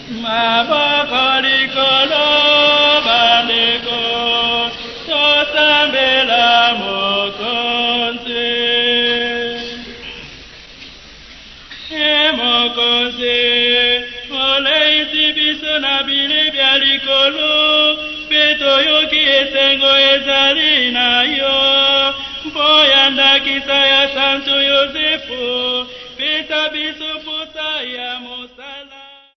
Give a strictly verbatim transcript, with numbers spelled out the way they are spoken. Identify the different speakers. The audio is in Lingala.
Speaker 1: maboko likolo bandeko tosambela mokonzi e mokonzi oleisi biso na bile bya likolo mpe toyoki esengo ezali na yo mpo ya ndakisa ya santu yozefu pesa biso posa ya moto